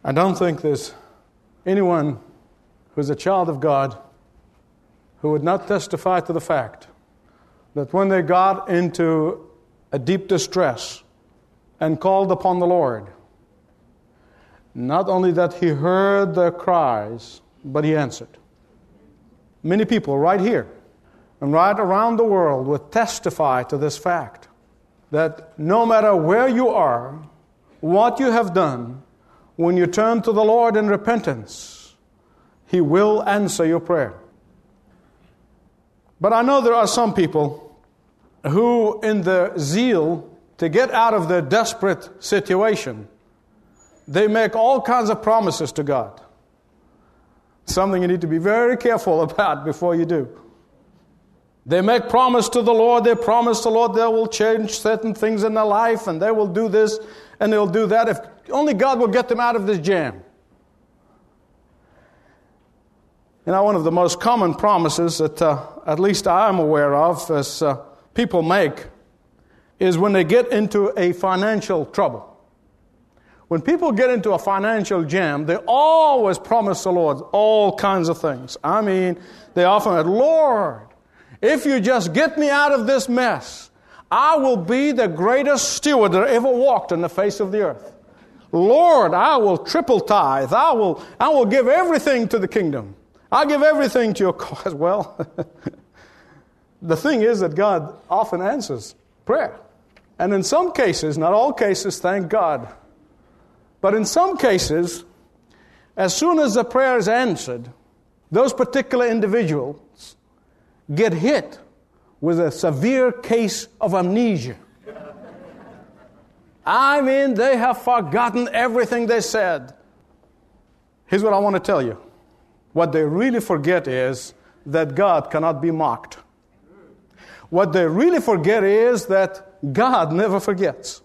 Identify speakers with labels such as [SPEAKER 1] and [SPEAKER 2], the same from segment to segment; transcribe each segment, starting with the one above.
[SPEAKER 1] I don't think there's anyone who's a child of God who would not testify to the fact that when they got into a deep distress and called upon the Lord, not only that He heard their cries, but He answered. Many people right here and right around the world would testify to this fact, that no matter where you are, what you have done, when you turn to the Lord in repentance, He will answer your prayer. But I know there are some people who, in their zeal to get out of their desperate situation, they make all kinds of promises to God. Something you need to be very careful about before you do. They make promise to the Lord. They promise the Lord they will change certain things in their life, and they will do this and they'll do that if only God will get them out of this jam. You know, one of the most common promises that at least I'm aware of as people make is when they get into a financial trouble. When people get into a financial jam, they always promise the Lord all kinds of things. I mean, they often say, Lord, if you just get me out of this mess, I will be the greatest steward that ever walked on the face of the earth. Lord, I will triple tithe. I will give everything to the kingdom. I'll give everything to your cause. Well, the thing is that God often answers prayer. And in some cases, not all cases, thank God, but in some cases, as soon as the prayer is answered, those particular individuals get hit with a severe case of amnesia. I mean, they have forgotten everything they said. Here's what I want to tell you. What they really forget is that God cannot be mocked. What they really forget is that God never forgets.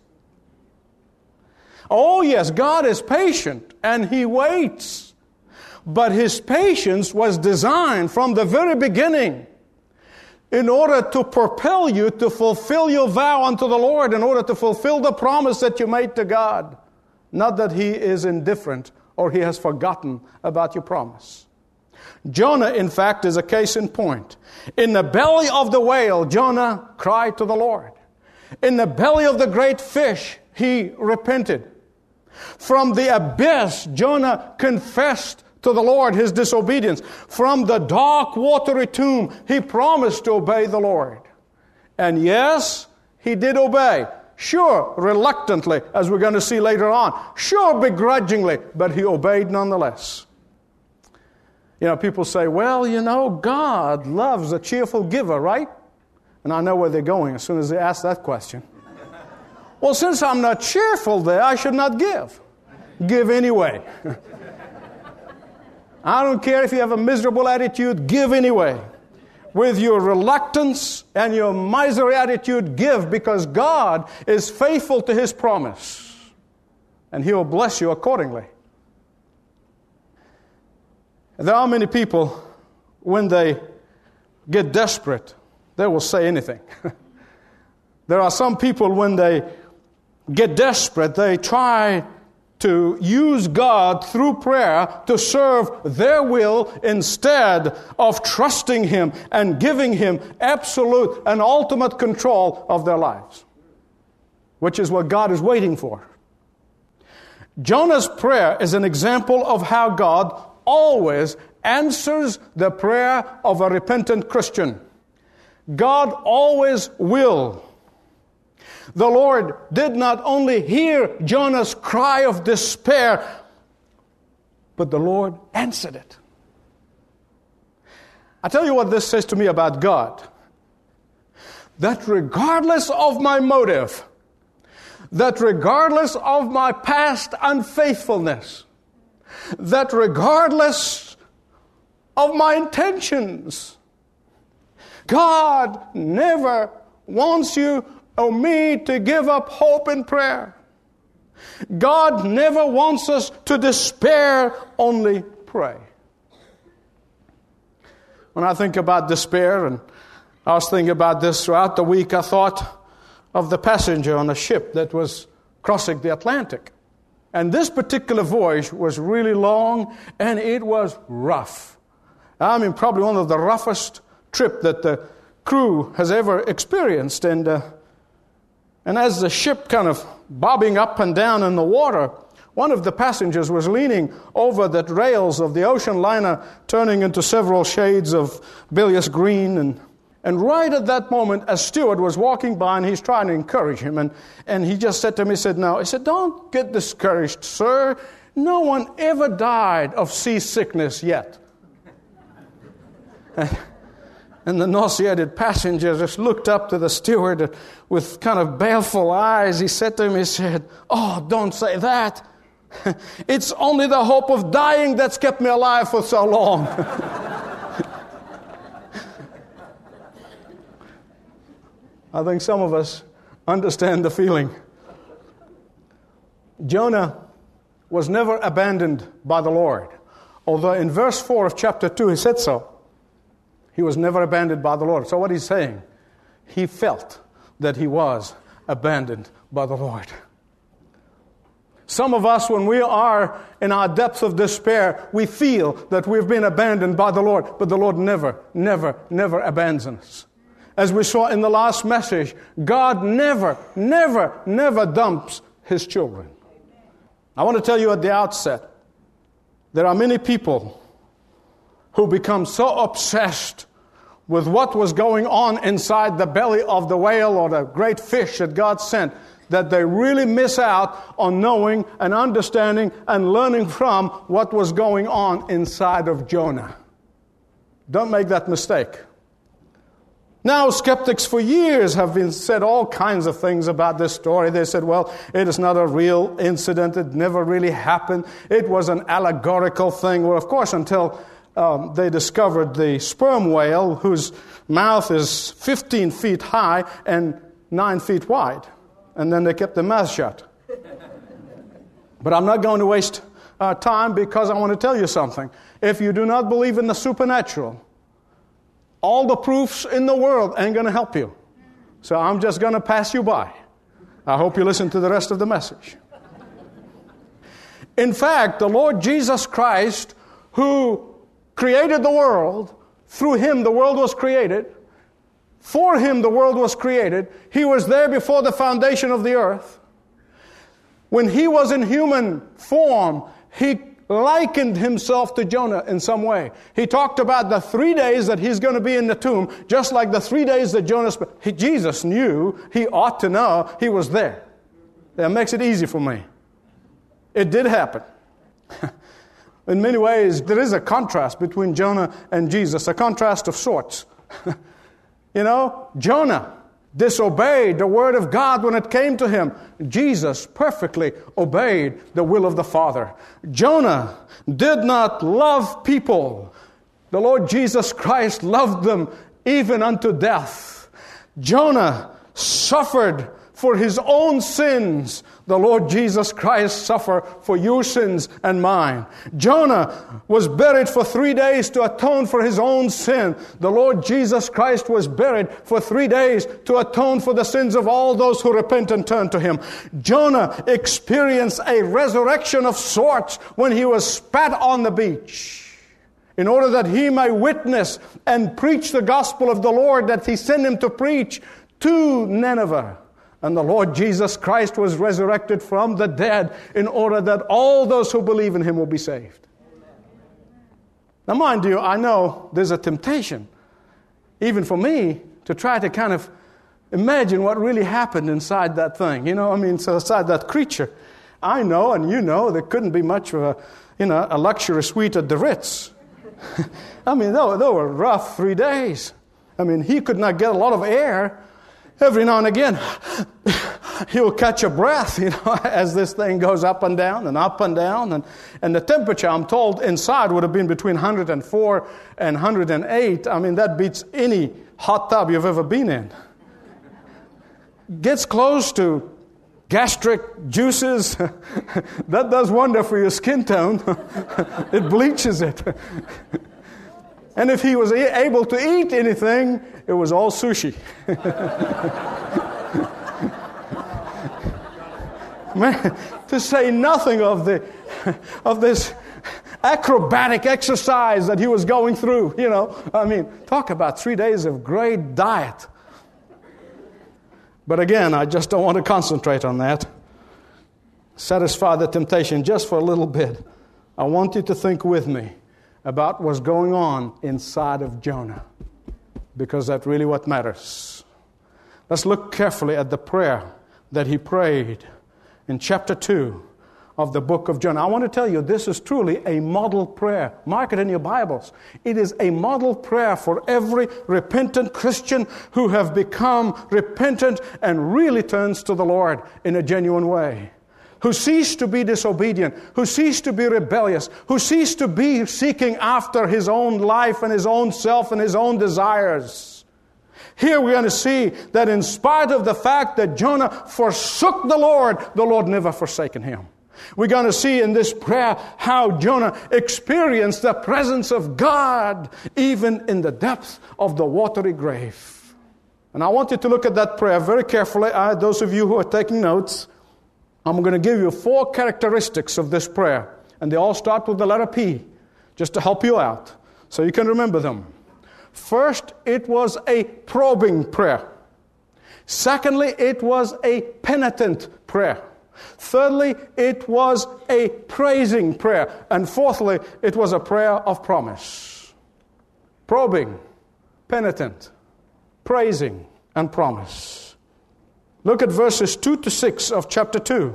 [SPEAKER 1] Oh yes, God is patient and He waits. But His patience was designed from the very beginning in order to propel you to fulfill your vow unto the Lord, in order to fulfill the promise that you made to God. Not that He is indifferent or He has forgotten about your promise. Jonah, in fact, is a case in point. In the belly of the whale, Jonah cried to the Lord. In the belly of the great fish, he repented. From the abyss, Jonah confessed to the Lord his disobedience. From the dark, watery tomb, he promised to obey the Lord. And yes, he did obey. Sure, reluctantly, as we're going to see later on. Sure, begrudgingly, but he obeyed nonetheless. You know, people say, well, you know, God loves a cheerful giver, right? And I know where they're going as soon as they ask that question. Well, since I'm not cheerful there, I should not give. Give anyway. I don't care if you have a miserable attitude, give anyway. With your reluctance and your miserly attitude, give, because God is faithful to His promise. And He will bless you accordingly. There are many people, when they get desperate, they will say anything. There are some people, when they get desperate, they try to use God through prayer to serve their will instead of trusting Him and giving Him absolute and ultimate control of their lives, which is what God is waiting for. Jonah's prayer is an example of how God always answers the prayer of a repentant Christian. God always will. The Lord did not only hear Jonah's cry of despair, but the Lord answered it. I tell you what this says to me about God. That regardless of my motive, that regardless of my past unfaithfulness, that regardless of my intentions, God never wants you or me to give up hope in prayer. God never wants us to despair, only pray. When I think about despair, and I was thinking about this throughout the week, I thought of the passenger on a ship that was crossing the Atlantic. And this particular voyage was really long, and it was rough. I mean, probably one of the roughest trip that the crew has ever experienced. And as the ship kind of bobbing up and down in the water, one of the passengers was leaning over the rails of the ocean liner, turning into several shades of bilious green. And right at that moment, a steward was walking by, and he's trying to encourage him. And he just said to me, he said, "Don't get discouraged, sir. No one ever died of seasickness yet." And the nauseated passenger just looked up to the steward with kind of baleful eyes. He said to him, "Oh, don't say that. It's only the hope of dying that's kept me alive for so long." I think some of us understand the feeling. Jonah was never abandoned by the Lord. Although in verse 4 of chapter 2 he said so. He was never abandoned by the Lord. So what he's saying, he felt that he was abandoned by the Lord. Some of us, when we are in our depths of despair, we feel that we've been abandoned by the Lord. But the Lord never, never, never abandons us. As we saw in the last message, God never, never, never dumps His children. I want to tell you at the outset, there are many people who become so obsessed with what was going on inside the belly of the whale or the great fish that God sent, that they really miss out on knowing and understanding and learning from what was going on inside of Jonah. Don't make that mistake. Now, skeptics for years have been said all kinds of things about this story. They said, well, it is not a real incident. It never really happened. It was an allegorical thing. Well, of course, until they discovered the sperm whale, whose mouth is 15 feet high and 9 feet wide. And then they kept their mouth shut. But I'm not going to waste time, because I want to tell you something. If you do not believe in the supernatural, all the proofs in the world ain't going to help you. So I'm just going to pass you by. I hope you listen to the rest of the message. In fact, the Lord Jesus Christ, who created the world, through Him the world was created, for Him the world was created, He was there before the foundation of the earth. When He was in human form, He likened Himself to Jonah in some way. He talked about the 3 days that He's going to be in the tomb, just like the 3 days that Jonah spent. Jesus knew, He ought to know, He was there. That makes it easy for me. It did happen. In many ways, there is a contrast between Jonah and Jesus, a contrast of sorts. Jonah disobeyed the word of God when it came to him. Jesus perfectly obeyed the will of the Father. Jonah did not love people. The Lord Jesus Christ loved them even unto death. Jonah suffered for his own sins. The Lord Jesus Christ suffered for your sins and mine. Jonah was buried for 3 days to atone for his own sin. The Lord Jesus Christ was buried for 3 days to atone for the sins of all those who repent and turn to Him. Jonah experienced a resurrection of sorts when he was spat on the beach, in order that he may witness and preach the gospel of the Lord that He sent him to preach to Nineveh. And the Lord Jesus Christ was resurrected from the dead in order that all those who believe in Him will be saved. Now, mind you, I know there's a temptation, even for me, to try to kind of imagine what really happened inside that thing. Inside that creature. I know, and you know, there couldn't be much of a luxury suite at the Ritz. They were rough 3 days. He could not get a lot of air. Every now and again, he'll catch a breath, as this thing goes up and down and up and down. And the temperature, I'm told, inside would have been between 104 and 108. That beats any hot tub you've ever been in. Gets close to gastric juices. That does wonder for your skin tone. It bleaches it. And if he was able to eat anything, it was all sushi. Man, to say nothing of this acrobatic exercise that he was going through, talk about 3 days of great diet. But again, I just don't want to concentrate on that. Satisfy the temptation just for a little bit. I want you to think with me about what's going on inside of Jonah, because that's really what matters. Let's look carefully at the prayer that he prayed in chapter 2 of the book of Jonah. I want to tell you, this is truly a model prayer. Mark it in your Bibles. It is a model prayer for every repentant Christian who have become repentant and really turns to the Lord in a genuine way, who ceased to be disobedient, who ceased to be rebellious, who ceased to be seeking after his own life and his own self and his own desires. Here we're going to see that in spite of the fact that Jonah forsook the Lord never forsaken him. We're going to see in this prayer how Jonah experienced the presence of God even in the depths of the watery grave. And I want you to look at that prayer very carefully. Those of you who are taking notes, I'm going to give you 4 characteristics of this prayer. And they all start with the letter P, just to help you out, so you can remember them. First, it was a probing prayer. Secondly, it was a penitent prayer. Thirdly, it was a praising prayer. And fourthly, it was a prayer of promise. Probing, penitent, praising, and promise. Look at verses 2 to 6 of chapter 2.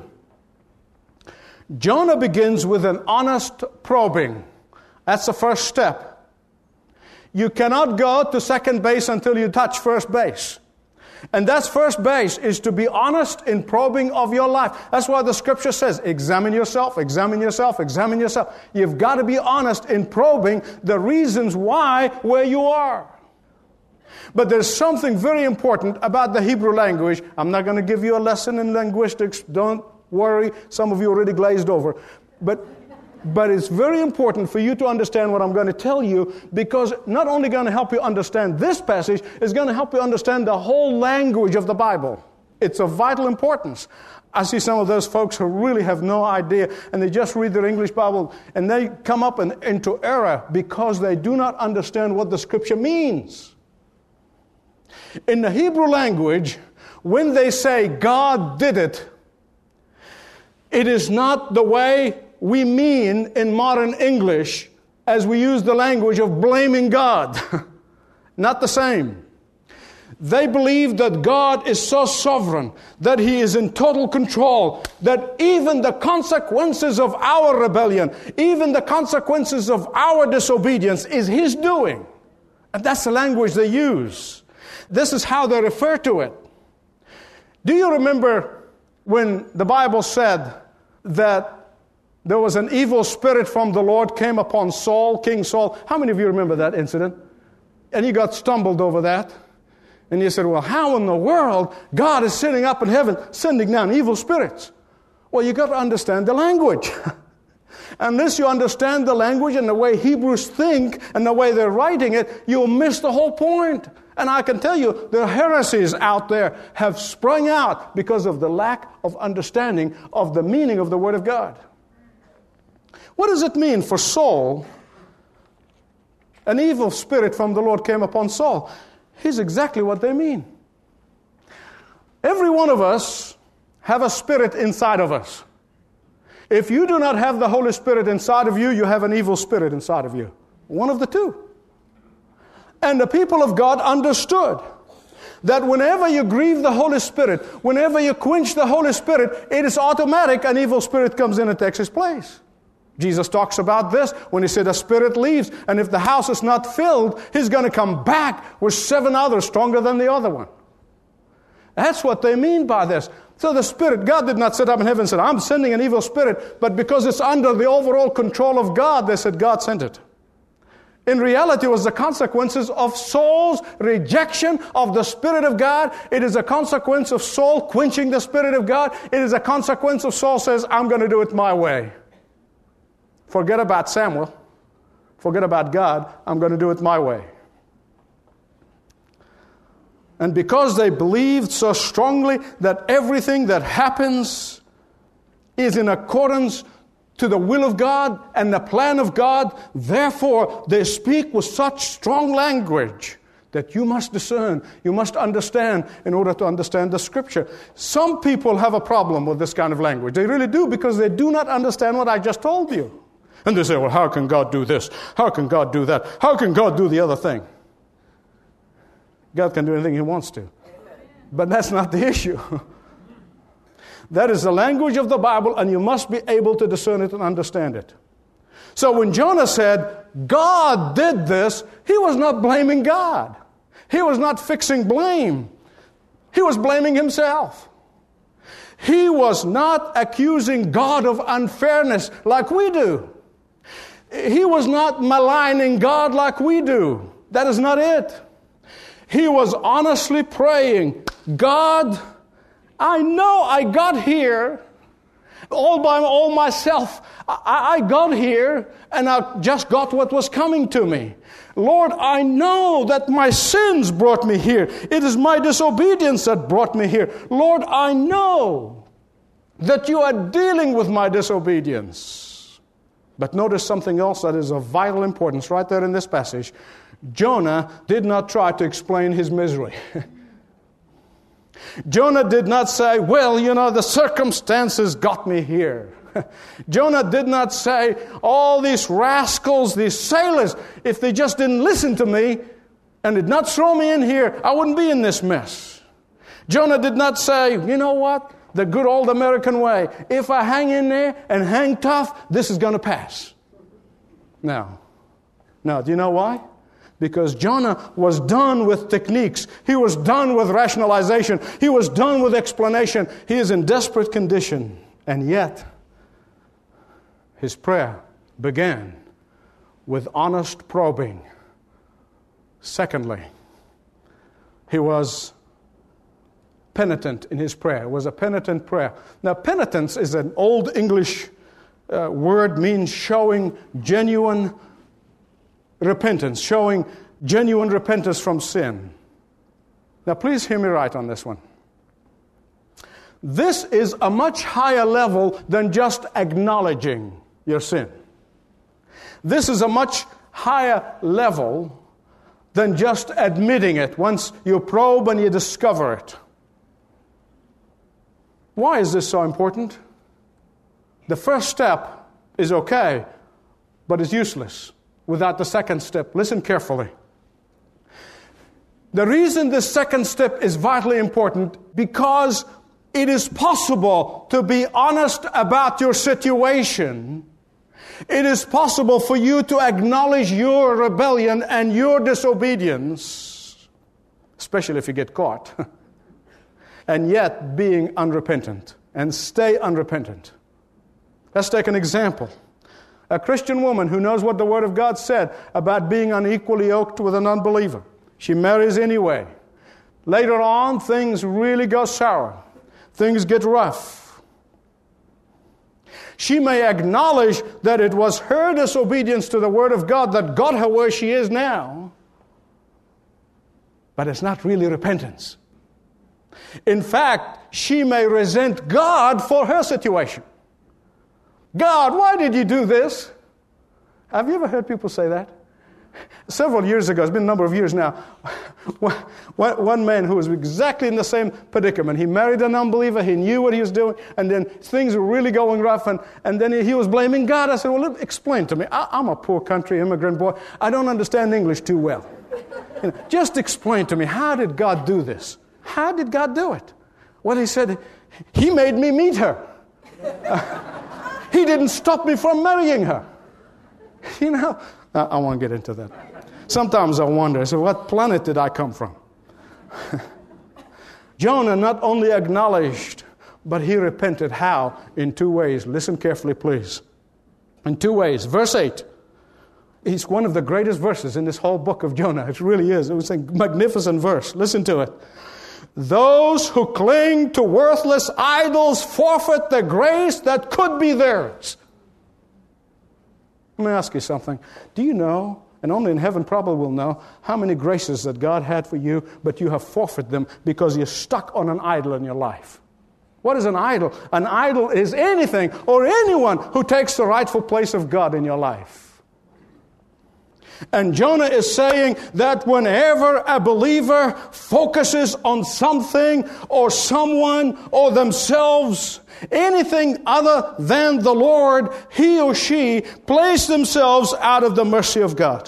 [SPEAKER 1] Jonah begins with an honest probing. That's the first step. You cannot go to second base until you touch first base. And that's first base, is to be honest in probing of your life. That's why the scripture says, examine yourself, examine yourself, examine yourself. You've got to be honest in probing the reasons why where you are. But there's something very important about the Hebrew language. I'm not going to give you a lesson in linguistics. Don't worry. Some of you already glazed over. But it's very important for you to understand what I'm going to tell you, because not only going to help you understand this passage, it's going to help you understand the whole language of the Bible. It's of vital importance. I see some of those folks who really have no idea, and they just read their English Bible, and they come up into error because they do not understand what the Scripture means. In the Hebrew language, when they say God did it, it is not the way we mean in modern English as we use the language of blaming God. Not the same. They believe that God is so sovereign, that He is in total control, that even the consequences of our rebellion, even the consequences of our disobedience is His doing. And that's the language they use. This is how they refer to it. Do you remember when the Bible said that there was an evil spirit from the Lord came upon Saul, King Saul? How many of you remember that incident? And you got stumbled over that. And you said, well, how in the world God is sitting up in heaven sending down evil spirits? Well, you got to understand the language. Unless you understand the language and the way Hebrews think and the way they're writing it, you'll miss the whole point. And I can tell you, the heresies out there have sprung out because of the lack of understanding of the meaning of the Word of God. What does it mean for Saul? An evil spirit from the Lord came upon Saul. Here's exactly what they mean. Every one of us have a spirit inside of us. If you do not have the Holy Spirit inside of you, you have an evil spirit inside of you. One of the two. And the people of God understood that whenever you grieve the Holy Spirit, whenever you quench the Holy Spirit, it is automatic, an evil spirit comes in and takes his place. Jesus talks about this when He said a spirit leaves, and if the house is not filled, he's going to come back with 7 others stronger than the other one. That's what they mean by this. So the spirit, God did not sit up in heaven and said, I'm sending an evil spirit, but because it's under the overall control of God, they said God sent it. In reality, it was the consequences of Saul's rejection of the Spirit of God. It is a consequence of Saul quenching the Spirit of God. It is a consequence of Saul says, I'm going to do it my way. Forget about Samuel. Forget about God. I'm going to do it my way. And because they believed so strongly that everything that happens is in accordance to the will of God and the plan of God. Therefore, they speak with such strong language that you must discern, you must understand in order to understand the Scripture. Some people have a problem with this kind of language. They really do, because they do not understand what I just told you. And they say, well, how can God do this? How can God do that? How can God do the other thing? God can do anything He wants to. But that's not the issue. That is the language of the Bible, and you must be able to discern it and understand it. So when Jonah said, God did this, he was not blaming God. He was not fixing blame. He was blaming himself. He was not accusing God of unfairness like we do. He was not maligning God like we do. That is not it. He was honestly praying, God, I know I got here all myself. I got here and I just got what was coming to me. Lord, I know that my sins brought me here. It is my disobedience that brought me here. Lord, I know that you are dealing with my disobedience. But notice something else that is of vital importance right there in this passage. Jonah did not try to explain his misery. Jonah did not say, well, the circumstances got me here. Jonah did not say, all these rascals, these sailors, if they just didn't listen to me and did not throw me in here, I wouldn't be in this mess. Jonah did not say, you know what? The good old American way. If I hang in there and hang tough, this is going to pass. No. Do you know why? Because Jonah was done with techniques. He was done with rationalization. He was done with explanation. He is in desperate condition. And yet, his prayer began with honest probing. Secondly, he was penitent in his prayer. It was a penitent prayer. Now, penitence is an old English word, means showing genuine repentance, showing genuine repentance from sin. Now, please hear me right on this one. This is a much higher level than just acknowledging your sin. This is a much higher level than just admitting it once you probe and you discover it. Why is this so important? The first step is okay, but it's useless without the second step. Listen carefully. The reason this second step is vitally important, because it is possible to be honest about your situation. It is possible for you to acknowledge your rebellion and your disobedience, especially if you get caught, and yet being unrepentant, and stay unrepentant. Let's take an example. A Christian woman who knows what the Word of God said about being unequally yoked with an unbeliever. She marries anyway. Later on, things really go sour. Things get rough. She may acknowledge that it was her disobedience to the Word of God that got her where she is now, but it's not really repentance. In fact, she may resent God for her situation. God, why did you do this? Have you ever heard people say that? Several years ago, it's been a number of years now, one man who was exactly in the same predicament. He married an unbeliever, he knew what he was doing, and then things were really going rough, and then he was blaming God. I said, well, explain to me. I'm a poor country immigrant boy. I don't understand English too well. Just explain to me, how did God do this? How did God do it? Well, he said, He made me meet her. He didn't stop me from marrying her. I won't get into that. Sometimes I wonder, so what planet did I come from? Jonah not only acknowledged, but he repented. How? In two ways. Listen carefully, please. In two ways. Verse 8. It's one of the greatest verses in this whole book of Jonah. It really is. It was a magnificent verse. Listen to it. Those who cling to worthless idols forfeit the grace that could be theirs. Let me ask you something. Do you know, and only in heaven probably will know, how many graces that God had for you, but you have forfeited them because you're stuck on an idol in your life? What is an idol? An idol is anything or anyone who takes the rightful place of God in your life. And Jonah is saying that whenever a believer focuses on something or someone or themselves, anything other than the Lord, he or she place themselves out of the mercy of God.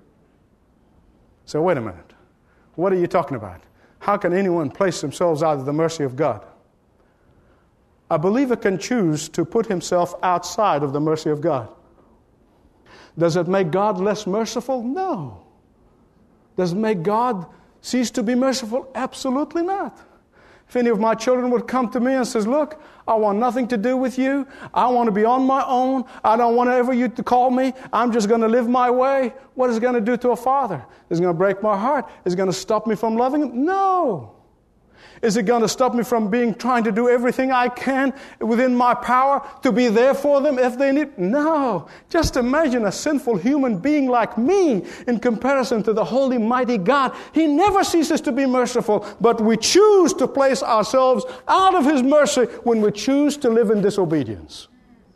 [SPEAKER 1] So wait a minute. What are you talking about? How can anyone place themselves out of the mercy of God? A believer can choose to put himself outside of the mercy of God. Does it make God less merciful? No. Does it make God cease to be merciful? Absolutely not. If any of my children would come to me and says, look, I want nothing to do with you. I want to be on my own. I don't want ever you to call me. I'm just going to live my way. What is it going to do to a father? Is it going to break my heart? Is it going to stop me from loving him? No. Is it going to stop me from trying to do everything I can within my power to be there for them if they need? No. Just imagine a sinful human being like me in comparison to the holy, mighty God. He never ceases to be merciful, but we choose to place ourselves out of His mercy when we choose to live in disobedience.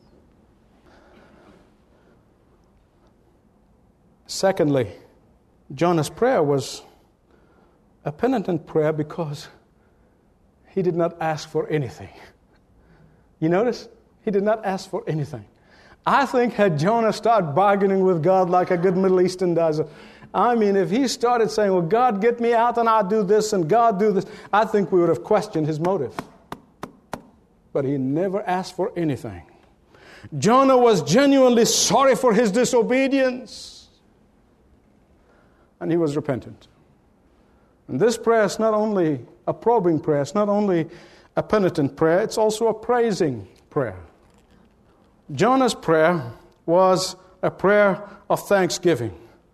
[SPEAKER 1] Secondly, Jonah's prayer was a penitent prayer because he did not ask for anything. You notice? He did not ask for anything. I think had Jonah started bargaining with God like a good Middle Eastern does, I mean, if he started saying, well, God, get me out and I'll do this and God do this, I think we would have questioned his motive. But he never asked for anything. Jonah was genuinely sorry for his disobedience. And he was repentant. And this prayer is not only a probing prayer, it's not only a penitent prayer, it's also a praising prayer. Jonah's prayer was a prayer of thanksgiving.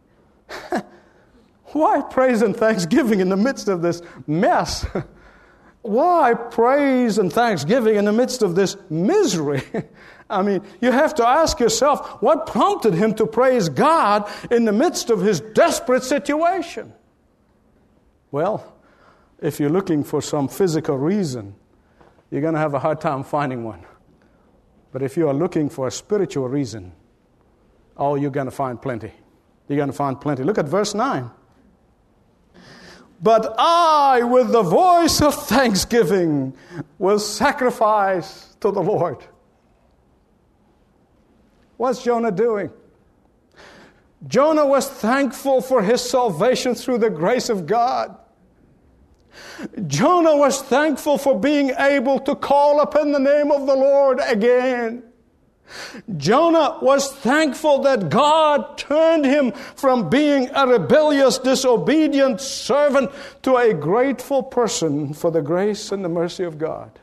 [SPEAKER 1] Why praise and thanksgiving in the midst of this mess? Why praise and thanksgiving in the midst of this misery? I mean, you have to ask yourself, what prompted him to praise God in the midst of his desperate situation? Well, if you're looking for some physical reason, you're going to have a hard time finding one. But if you are looking for a spiritual reason, oh, you're going to find plenty. You're going to find plenty. Look at verse 9. But I, with the voice of thanksgiving, will sacrifice to the Lord. What's Jonah doing? Jonah was thankful for his salvation through the grace of God. Jonah was thankful for being able to call upon the name of the Lord again. Jonah was thankful that God turned him from being a rebellious, disobedient servant to a grateful person for the grace and the mercy of God.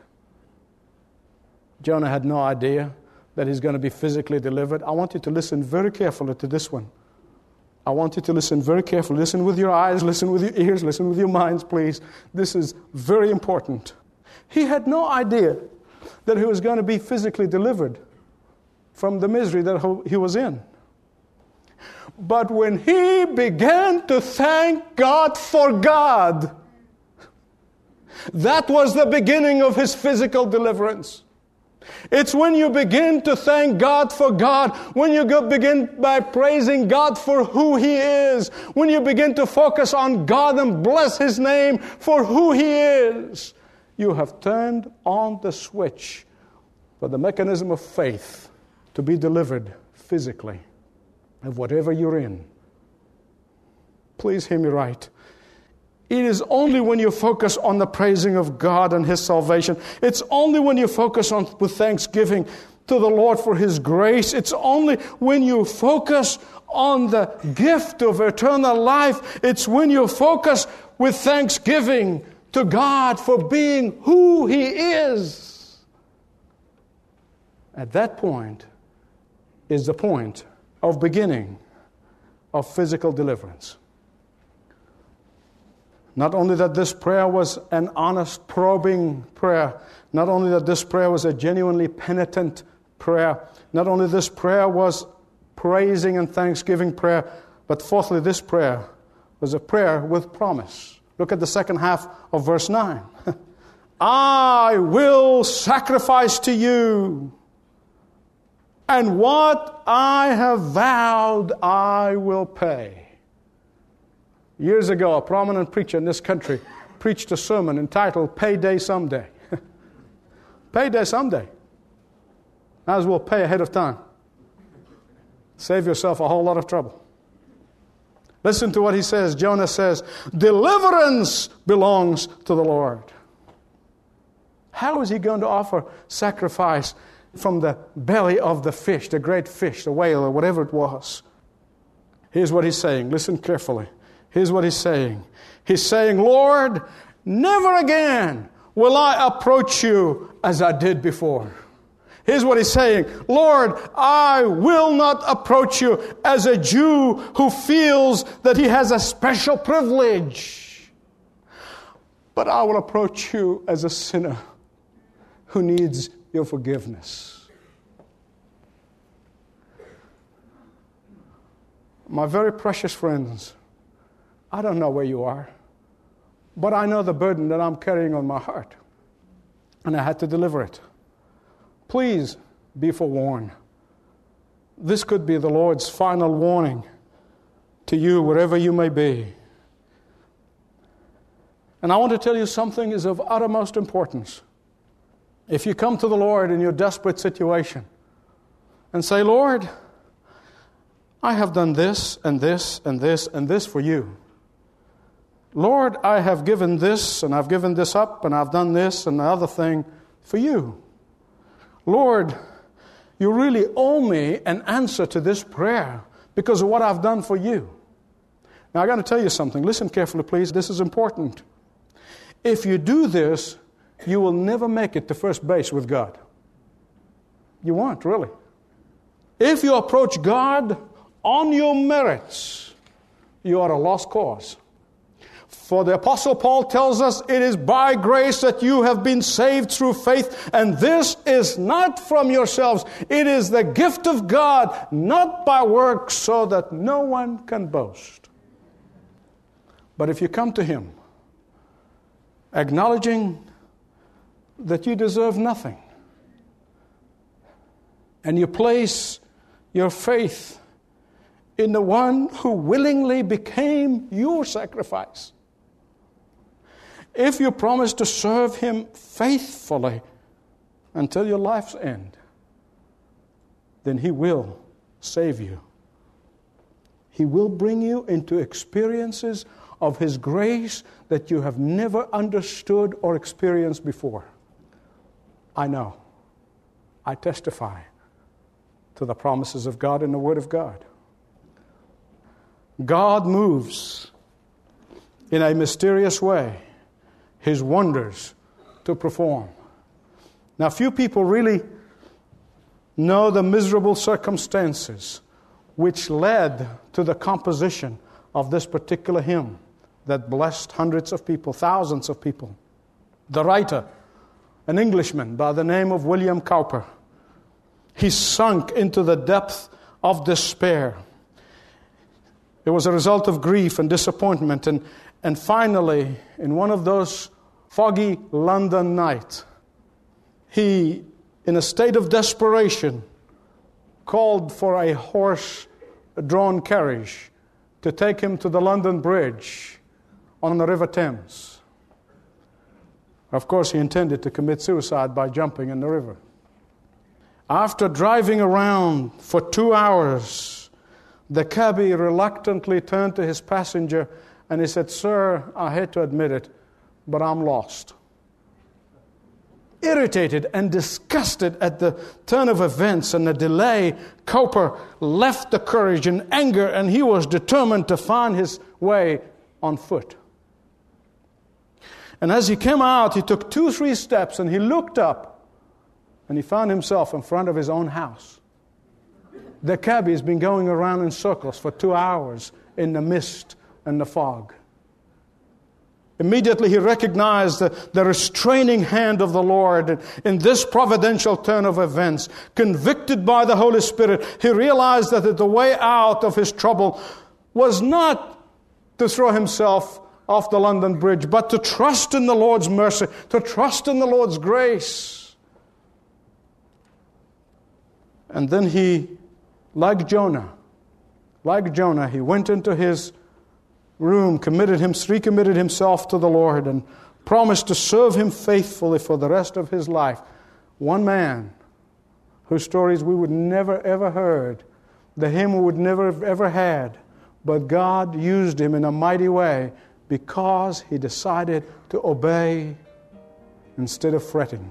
[SPEAKER 1] Jonah had no idea that he's going to be physically delivered. I want you to listen very carefully to this one. I want you to listen very carefully. Listen with your eyes, listen with your ears, listen with your minds, please. This is very important. He had no idea that he was going to be physically delivered from the misery that he was in. But when he began to thank God for God, that was the beginning of his physical deliverance. It's when you begin to thank God for God, when you begin by praising God for who He is, when you begin to focus on God and bless His name for who He is, you have turned on the switch for the mechanism of faith to be delivered physically of whatever you're in. Please hear me right. It is only when you focus on the praising of God and His salvation. It's only when you focus on with thanksgiving to the Lord for His grace. It's only when you focus on the gift of eternal life. It's when you focus with thanksgiving to God for being who He is. At that point is the point of beginning of physical deliverance. Not only that this prayer was an honest, probing prayer, not only that this prayer was a genuinely penitent prayer, not only this prayer was praising and thanksgiving prayer, but fourthly, this prayer was a prayer with promise. Look at the second half of verse 9. I will sacrifice to you, and what I have vowed I will pay. Years ago, a prominent preacher in this country preached a sermon entitled Payday Someday. Payday someday. Might as well pay ahead of time. Save yourself a whole lot of trouble. Listen to what he says. Jonah says, deliverance belongs to the Lord. How is he going to offer sacrifice from the belly of the fish, the great fish, the whale, or whatever it was? Here's what he's saying. Listen carefully. Here's what he's saying. He's saying, Lord, never again will I approach you as I did before. Here's what he's saying. Lord, I will not approach you as a Jew who feels that he has a special privilege. But I will approach you as a sinner who needs your forgiveness. My very precious friends, I don't know where you are, but I know the burden that I'm carrying on my heart, and I had to deliver it. Please be forewarned. This could be the Lord's final warning to you, wherever you may be. And I want to tell you something is of uttermost importance. If you come to the Lord in your desperate situation and say, Lord, I have done this and this and this and this for you. Lord, I have given this and I've given this up and I've done this and the other thing for you. Lord, you really owe me an answer to this prayer because of what I've done for you. Now, I got to tell you something. Listen carefully, please. This is important. If you do this, you will never make it to first base with God. You won't, really. If you approach God on your merits, you are a lost cause. For the Apostle Paul tells us, it is by grace that you have been saved through faith, and this is not from yourselves. It is the gift of God, not by works, so that no one can boast. But if you come to Him, acknowledging that you deserve nothing, and you place your faith in the one who willingly became your sacrifice, if you promise to serve Him faithfully until your life's end, then He will save you. He will bring you into experiences of His grace that you have never understood or experienced before. I know. I testify to the promises of God in the Word of God. God moves in a mysterious way His wonders to perform. Now, few people really know the miserable circumstances which led to the composition of this particular hymn that blessed hundreds of people, thousands of people. The writer, an Englishman by the name of William Cowper, he sunk into the depth of despair. It was a result of grief and disappointment. And finally, in one of those foggy London nights, he, in a state of desperation, called for a horse-drawn carriage to take him to the London Bridge on the River Thames. Of course, he intended to commit suicide by jumping in the river. After driving around for 2 hours, the cabby reluctantly turned to his passenger and he said, "Sir, I hate to admit it, but I'm lost." Irritated and disgusted at the turn of events and the delay, Cowper left the carriage in anger, and he was determined to find his way on foot. And as he came out, he took 2-3 steps and he looked up and he found himself in front of his own house. The cabby has been going around in circles for 2 hours in the mist and the fog. Immediately he recognized the restraining hand of the Lord in this providential turn of events. Convicted by the Holy Spirit, he realized that the way out of his trouble was not to throw himself of the London Bridge, but to trust in the Lord's mercy, to trust in the Lord's grace. And then he, like Jonah, he went into his room, recommitted himself to the Lord, and promised to serve Him faithfully for the rest of his life. One man whose stories we would never ever heard, the hymn we would never have ever had, but God used him in a mighty way because he decided to obey instead of fretting.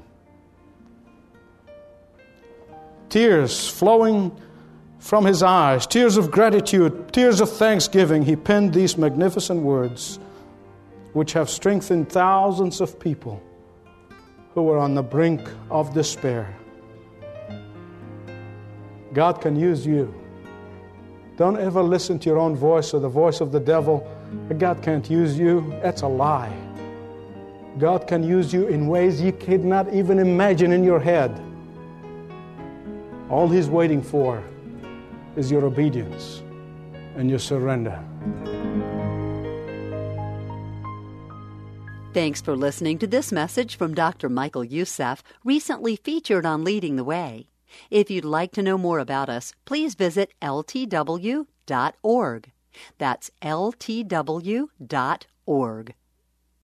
[SPEAKER 1] Tears flowing from his eyes, tears of gratitude, tears of thanksgiving, he penned these magnificent words, which have strengthened thousands of people who were on the brink of despair. God can use you. Don't ever listen to your own voice or the voice of the devil. God can't use you. That's a lie. God can use you in ways you cannot even imagine in your head. All He's waiting for is your obedience and your surrender.
[SPEAKER 2] Thanks for listening to this message from Dr. Michael Youssef, recently featured on Leading the Way. If you'd like to know more about us, please visit ltw.org. That's ltw.org.